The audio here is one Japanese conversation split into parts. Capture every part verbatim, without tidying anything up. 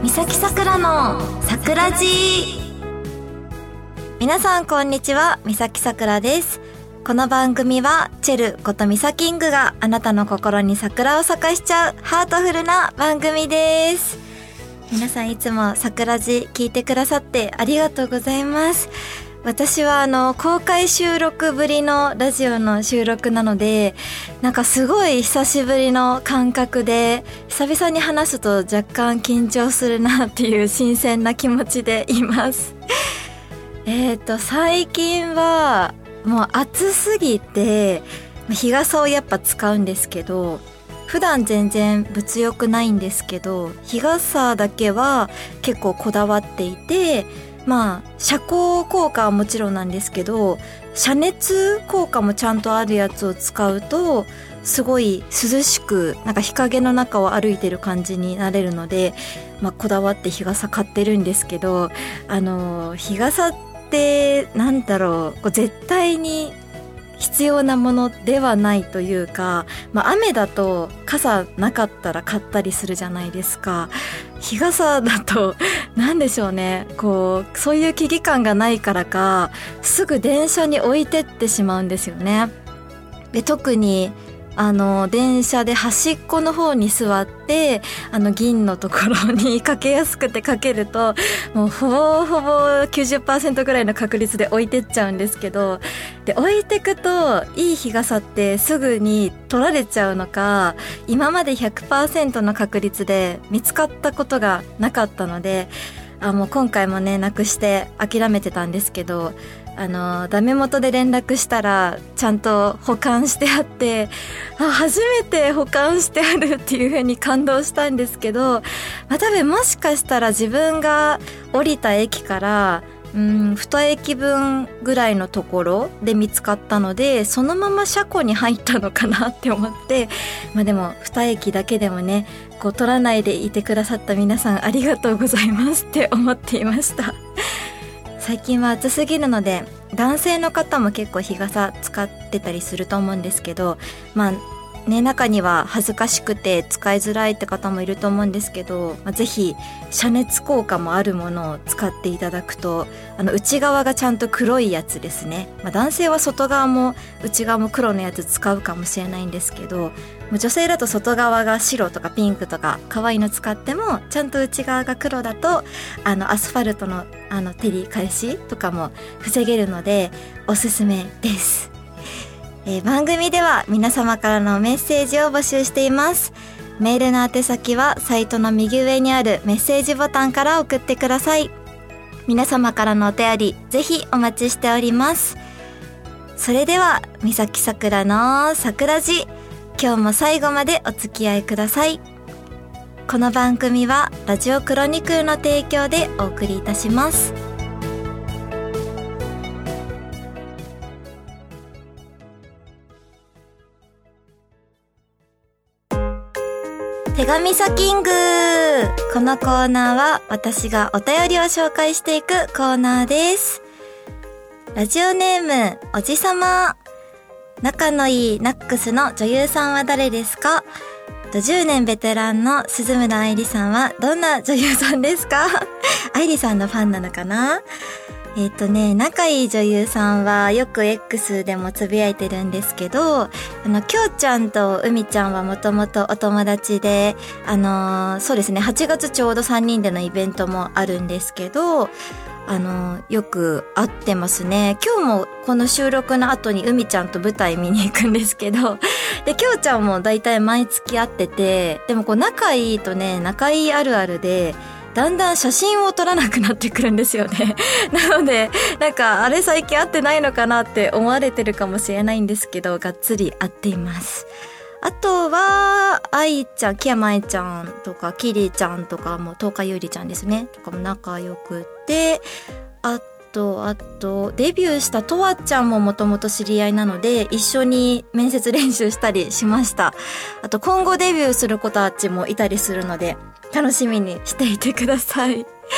三崎さくらのさくらじ。皆さんこんにちは、三崎さくらです。この番組はチェルことミサキングがあなたの心に桜を咲かしちゃうハートフルな番組です。皆さんいつもさくらじ聞いてくださってありがとうございます。私はあの公開収録ぶりのラジオの収録なので、なんかすごい久しぶりの感覚で、久々に話すと若干緊張するなっていう新鮮な気持ちでいますえーと最近はもう暑すぎて日傘をやっぱ使うんですけど、普段全然物欲ないんですけど、日傘だけは結構こだわっていて、まあ遮光効果はもちろんなんですけど、遮熱効果もちゃんとあるやつを使うとすごい涼しく、なんか日陰の中を歩いてる感じになれるので、まあ、こだわって日傘買ってるんですけど、あの日傘ってなんだろう、こう絶対に必要なものではないというか、まあ、雨だと傘なかったら買ったりするじゃないですか。日傘だとなんでしょうね、こうそういう危機感がないからかすぐ電車に置いてってしまうんですよね。で特にあの電車で端っこの方に座ってあの銀のところにかけやすくてかけると、もうほぼほぼ きゅうじゅっパーセント ぐらいの確率で置いてっちゃうんですけど、で置いてくといい日傘ってすぐに取られちゃうのか、今まで ひゃくパーセント の確率で見つかったことがなかったので、あもう今回もねなくして諦めてたんですけど、あのダメ元で連絡したらちゃんと保管してあって、あ初めて保管してあるっていう風に感動したんですけど、まあ、多分もしかしたら自分が降りた駅からうんに駅分ぐらいのところで見つかったので、そのまま車庫に入ったのかなって思って、まあでもに駅だけでもねこう取らないでいてくださった皆さんありがとうございますって思っていました最近は暑すぎるので男性の方も結構日傘使ってたりすると思うんですけど、まあね、中には恥ずかしくて使いづらいって方もいると思うんですけど、まあ、ぜひ遮熱効果もあるものを使っていただくと、あの内側がちゃんと黒いやつですね、まあ、男性は外側も内側も黒のやつ使うかもしれないんですけど、女性だと外側が白とかピンクとか可愛いの使っても、ちゃんと内側が黒だとあのアスファルトのあの照り返しとかも防げるのでおすすめです。えー、番組では皆様からのメッセージを募集しています。メールの宛先はサイトの右上にあるメッセージボタンから送ってください。皆様からのお便りぜひお待ちしております。それでは三崎さくらのさくらじ、今日も最後までお付き合いください。この番組はラジオクロニクルの提供でお送りいたします。手紙サキング。このコーナーは私がお便りを紹介していくコーナーです。ラジオネームおじさま。仲のいいナックスの女優さんは誰ですか？じゅうねんベテランの鈴村愛理さんはどんな女優さんですか？愛理さんのファンなのかな？えっとね、仲いい女優さんはよく X でもつぶやいてるんですけど、あの、きょうちゃんとうみちゃんはもともとお友達で、あのー、そうですね、はちがつちょうどさんにんでのイベントもあるんですけど、あのー、よく会ってますね。今日もこの収録の後にうみちゃんと舞台見に行くんですけど、で、きょうちゃんもだいたい毎月会ってて、でもこう仲いいとね、仲いいあるあるで、だんだん写真を撮らなくなってくるんですよねなのでなんかあれ最近会ってないのかなって思われてるかもしれないんですけど、がっつり会っています。あとは愛ちゃん、木山愛ちゃんとかキリちゃんとかも、東海ゆりちゃんですねとかも仲良くて、あとあとデビューしたとわちゃんももともと知り合いなので一緒に面接練習したりしました。あと今後デビューする子たちもいたりするので楽しみにしていてください。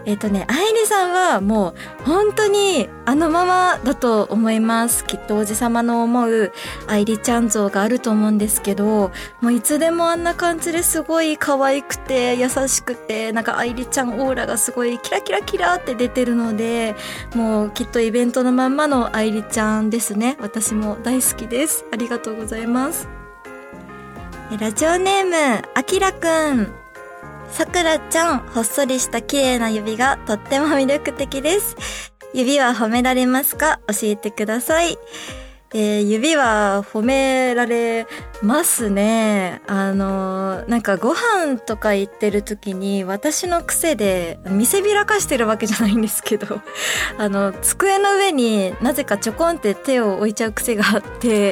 えっとね、愛理さんはもう本当にあのままだと思います。きっとおじさまの思う愛理ちゃん像があると思うんですけど、もういつでもあんな感じですごい可愛くて優しくて、なんか愛理ちゃんオーラがすごいキラキラキラって出てるので、もうきっとイベントのまんまの愛理ちゃんですね。私も大好きです。ありがとうございます。ラジオネームあきらくん。さくらちゃん、ほっそりした綺麗な指がとっても魅力的です。指は褒められますか？教えてください。えー、指は褒められますね。あの、なんかご飯とか行ってる時に私の癖で見せびらかしてるわけじゃないんですけど、あの、机の上になぜかちょこんって手を置いちゃう癖があって、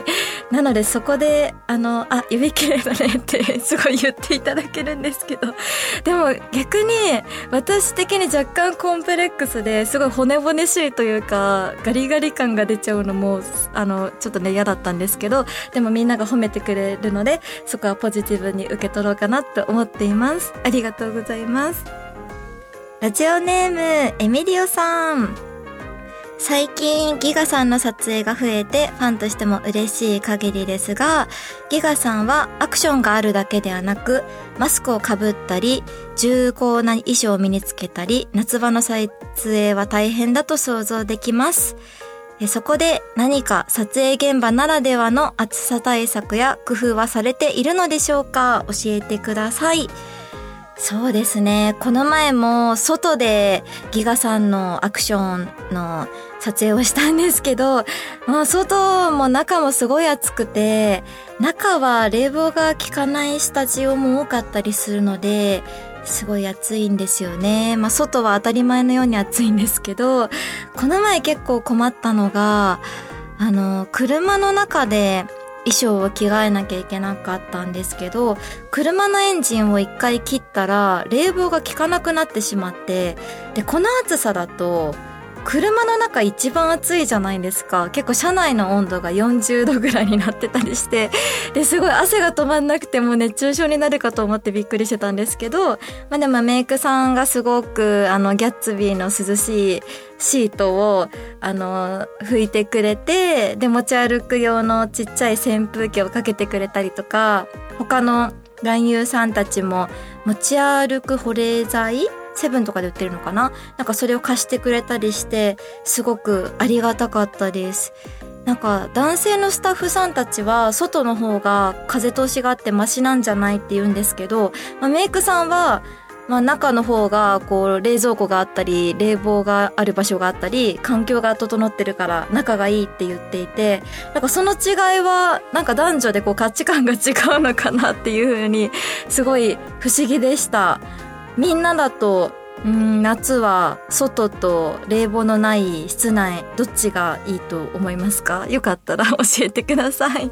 なのでそこで、あの、あ、指綺麗だねってすごい言っていただけるんですけど、でも逆に私的に若干コンプレックスですごい骨々しいというか、ガリガリ感が出ちゃうのも、あの、ちょっとね嫌だったんですけど、でもみんなが褒めてくれるので、そこはポジティブに受け取ろうかなと思っています。ありがとうございます。ラジオネームエミリオさん。最近ギガさんの撮影が増えてファンとしても嬉しい限りですが、ギガさんはアクションがあるだけではなく、マスクをかぶったり重厚な衣装を身につけたり、夏場の撮影は大変だと想像できます。そこで何か撮影現場ならではの暑さ対策や工夫はされているのでしょうか？教えてください。そうですね。この前も外でギガさんのアクションの撮影をしたんですけど、まあ、外も中もすごい暑くて、中は冷房が効かないスタジオも多かったりするので、すごい暑いんですよね。まあ外は当たり前のように暑いんですけど、この前結構困ったのが、あの、車の中で衣装を着替えなきゃいけなかったんですけど、車のエンジンを一回切ったら冷房が効かなくなってしまって、で、この暑さだと車の中一番暑いじゃないですか。結構車内の温度がよんじゅうどぐらいになってたりして、で、すごい汗が止まんなくてもう熱中症になるかと思ってびっくりしてたんですけど、まあでもメイクさんがすごくあのギャッツビーの涼しいシートをあの拭いてくれて、で持ち歩く用のちっちゃい扇風機をかけてくれたりとか、他の男優さんたちも持ち歩く保冷剤セブンとかで売ってるのかな、なんかそれを貸してくれたりして、すごくありがたかったです。なんか男性のスタッフさんたちは外の方が風通しがあってマシなんじゃないって言うんですけど、まあ、メイクさんはまあ中の方がこう冷蔵庫があったり冷房がある場所があったり環境が整ってるから仲がいいって言っていて、なんかその違いはなんか男女でこう価値観が違うのかなっていう風にすごい不思議でした。みんなだとうーん夏は外と冷房のない室内どっちがいいと思いますか？よかったら教えてください。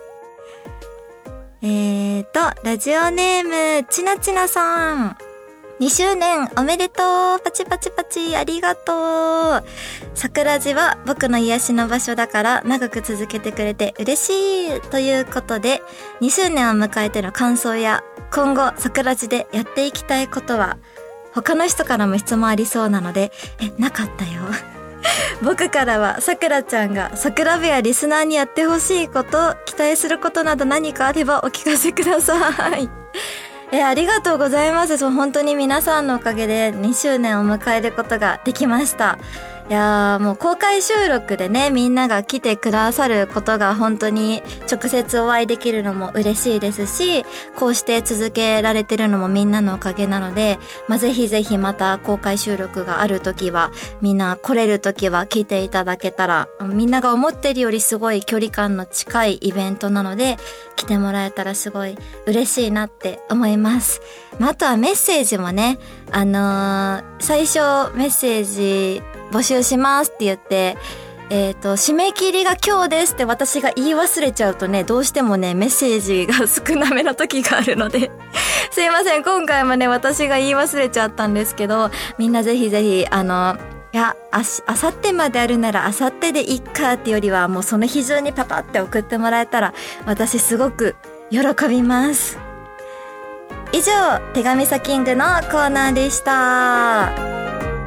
えーとラジオネームちなちなさん、にしゅうねんおめでとう。パチパチパチありがとう。桜地は僕の癒しの場所だから長く続けてくれて嬉しいということで、にしゅうねんを迎えての感想や今後桜地でやっていきたいことは、他の人からも質問ありそうなので、え、なかったよ。僕からはさくらちゃんが桜部やリスナーにやってほしいこと、期待することなど何かあればお聞かせください。え、ありがとうございます。そう、本当に皆さんのおかげでにしゅうねんを迎えることができました。いやーもう公開収録でね、みんなが来てくださることが本当に直接お会いできるのも嬉しいですし、こうして続けられてるのもみんなのおかげなので、まあ、ぜひぜひまた公開収録があるときは、みんな来れるときは来ていただけたら、みんなが思ってるよりすごい距離感の近いイベントなので、来てもらえたらすごい嬉しいなって思います。まあ、あとはメッセージもね、あのー、最初メッセージ募集しますって言って、えっと、締め切りが今日ですって私が言い忘れちゃうとね、どうしてもね、メッセージが少なめの時があるので、すいません、今回もね、私が言い忘れちゃったんですけど、みんなぜひぜひ、あの、いや、あし、あさってまであるならあさってでいっかってよりは、もうその日中にパパって送ってもらえたら、私すごく喜びます。以上、手紙サキングのコーナーでした。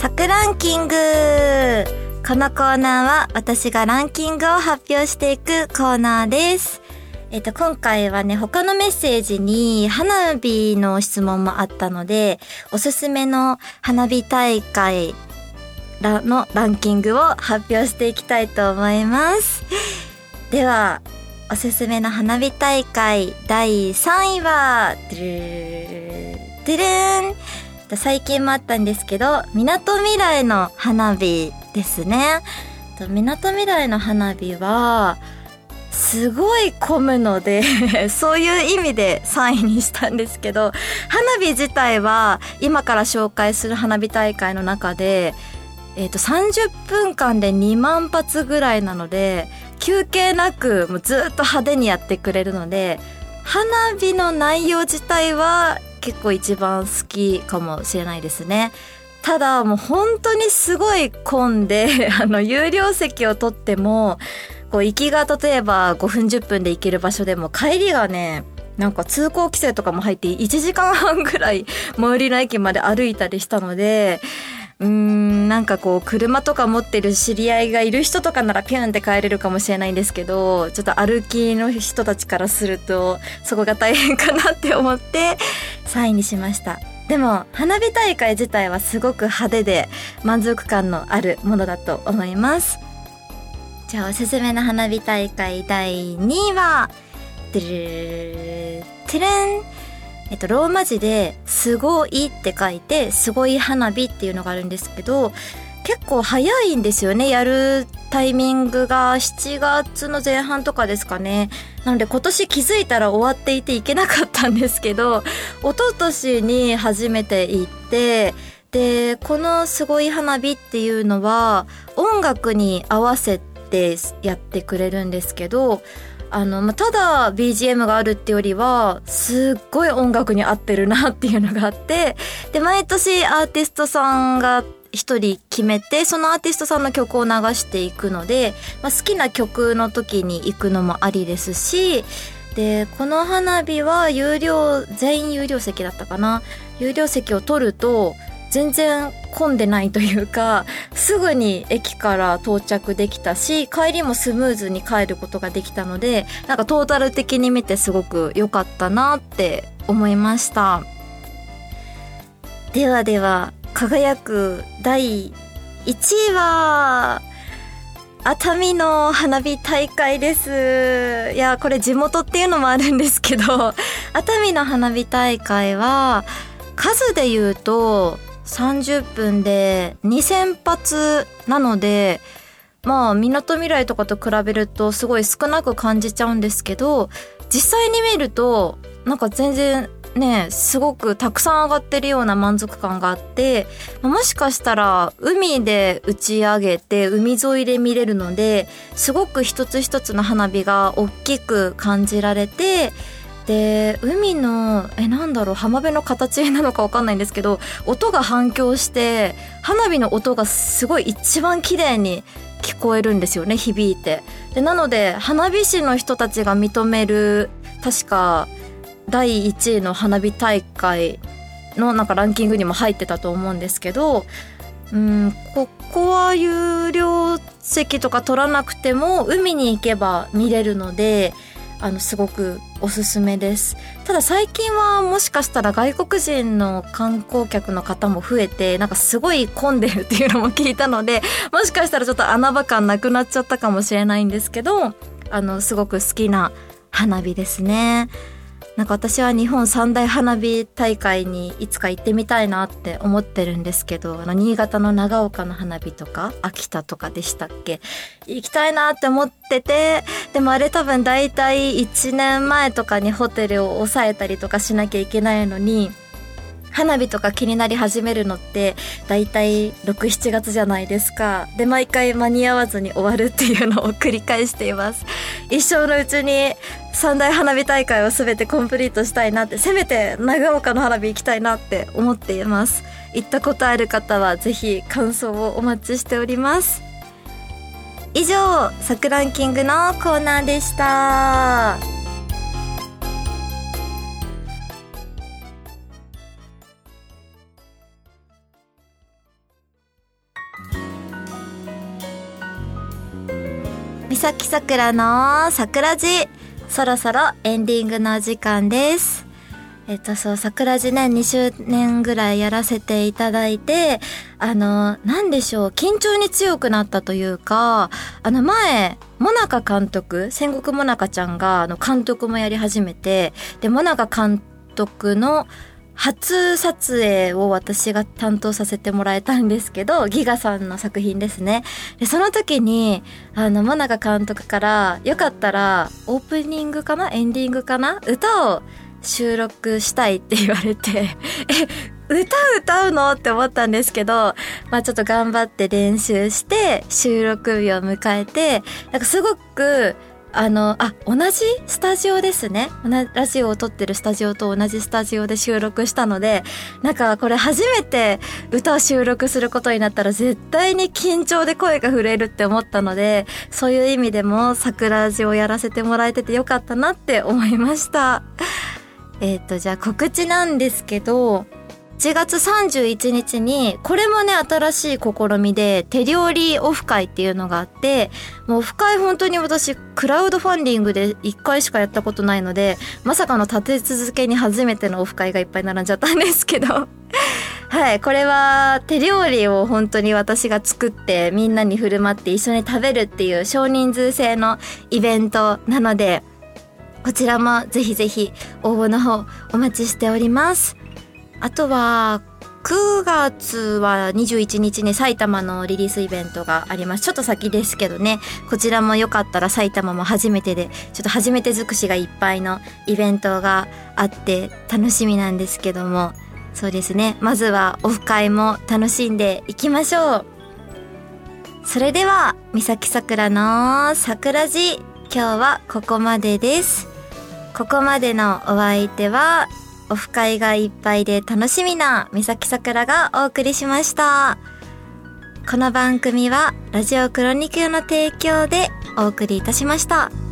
サクランキング。このコーナーは私がランキングを発表していくコーナーです。えっと、今回はね、他のメッセージに花火の質問もあったので、おすすめの花火大会のランキングを発表していきたいと思います。では、おすすめの花火大会だいさんいは、ドゥルードゥルーン。最近もあったんですけど、みなとみらいの花火ですね。みなとみらいの花火は、すごい混むのでそういう意味でさんいにしたんですけど、花火自体は今から紹介する花火大会の中で、えっと、さんじゅっぷんかんでにまんぱつぐらいなので、休憩なくもうずっと派手にやってくれるので、花火の内容自体は結構一番好きかもしれないですね。ただもう本当にすごい混んであの有料席を取ってもこう行きが例えばごふんじゅっぷんで行ける場所でも帰りがね、なんか通行規制とかも入っていちじかんはんぐらい最寄りの駅まで歩いたりしたので、うーんなんかこう車とか持ってる知り合いがいる人とかならピュンって帰れるかもしれないんですけど、ちょっと歩きの人たちからするとそこが大変かなって思ってさんいにしました。でも花火大会自体はすごく派手で満足感のあるものだと思います。じゃあおすすめの花火大会だいにいは、ドゥルルルトゥルン。えっと、ローマ字ですごいって書いて、すごい花火っていうのがあるんですけど、結構早いんですよね。やるタイミングがしちがつの前半とかですかね。なので今年気づいたら終わっていて行けなかったんですけど、一昨年に初めて行って、で、このすごい花火っていうのは音楽に合わせてやってくれるんですけど、あの、まあ、ただ ビージーエム があるってよりはすっごい音楽に合ってるなっていうのがあって、で毎年アーティストさんが一人決めて、そのアーティストさんの曲を流していくので、まあ、好きな曲の時に行くのもありですし、でこの花火は有料全員有料席だったかな。有料席を取ると全然混んでないというか、すぐに駅から到着できたし、帰りもスムーズに帰ることができたので、なんかトータル的に見てすごく良かったなって思いました。ではでは輝くだいいちいは熱海の花火大会です。いやこれ地元っていうのもあるんですけど、熱海の花火大会は数で言うとさんじゅっぷんでにせんぱつなので、まあみなとみらいとかと比べるとすごい少なく感じちゃうんですけど、実際に見るとなんか全然ね、すごくたくさん上がってるような満足感があって、もしかしたら海で打ち上げて海沿いで見れるので、すごく一つ一つの花火が大きく感じられて、で海のえなんだろう浜辺の形なのか分かんないんですけど、音が反響して花火の音がすごい一番綺麗に聞こえるんですよね、響いて。でなので花火師の人たちが認める確かだいいちいの花火大会のなんかランキングにも入ってたと思うんですけど、うんここは有料席とか取らなくても海に行けば見れるので、あのすごくおすすめです。ただ最近はもしかしたら外国人の観光客の方も増えて、なんかすごい混んでるっていうのも聞いたので、もしかしたらちょっと穴場感なくなっちゃったかもしれないんですけど、あのすごく好きな花火ですね。なんか私は日本三大花火大会にいつか行ってみたいなって思ってるんですけど、あの新潟の長岡の花火とか秋田とかでしたっけ、行きたいなって思ってて、でもあれ多分だいたいいちねんまえとかにホテルを抑えたりとかしなきゃいけないのに、花火とか気になり始めるのってだいたいろく、しちがつじゃないですか。で毎回間に合わずに終わるっていうのを繰り返しています。一生のうちに三大花火大会を全てコンプリートしたいなって、せめて長岡の花火行きたいなって思っています。行ったことある方はぜひ感想をお待ちしております。以上、サクランキングのコーナーでした。 三崎さくらの桜地、そろそろエンディングのお時間です。えっとそう桜地ねにしゅうねんぐらいやらせていただいて、あのなんでしょう、緊張に強くなったというか、あの前モナカ監督、戦国モナカちゃんがあの監督もやり始めて、でモナカ監督の初撮影を私が担当させてもらえたんですけど、ギガさんの作品ですね。でその時にあのモナカ監督からよかったらオープニングかなエンディングかな歌を収録したいって言われてえ歌歌うのって思ったんですけど、まあちょっと頑張って練習して収録日を迎えて、なんかすごくあの、あ、同じスタジオですね。ラジオを撮ってるスタジオと同じスタジオで収録したので、なんかこれ初めて歌を収録することになったら絶対に緊張で声が震えるって思ったので、そういう意味でも桜地をやらせてもらえててよかったなって思いました。えっと、じゃあ告知なんですけど、いちがつさんじゅういちにちに、これもね新しい試みで手料理オフ会っていうのがあって、もうオフ会本当に私クラウドファンディングでいっかいしかやったことないので、まさかの立て続けに初めてのオフ会がいっぱい並んじゃったんですけどはい、これは手料理を本当に私が作ってみんなに振る舞って一緒に食べるっていう少人数制のイベントなので、こちらもぜひぜひ応募の方お待ちしております。あとはくがつはにじゅういちにちに埼玉のリリースイベントがあります。ちょっと先ですけどね、こちらもよかったら埼玉も初めてで、ちょっと初めて尽くしがいっぱいのイベントがあって楽しみなんですけども、そうですね、まずはオフ会も楽しんでいきましょう。それでは三崎さくらの桜地、今日はここまでです。ここまでのお相手はオフ会がいっぱいで楽しみな三崎さくらがお送りしました。この番組はラジオクロニクルの提供でお送りいたしました。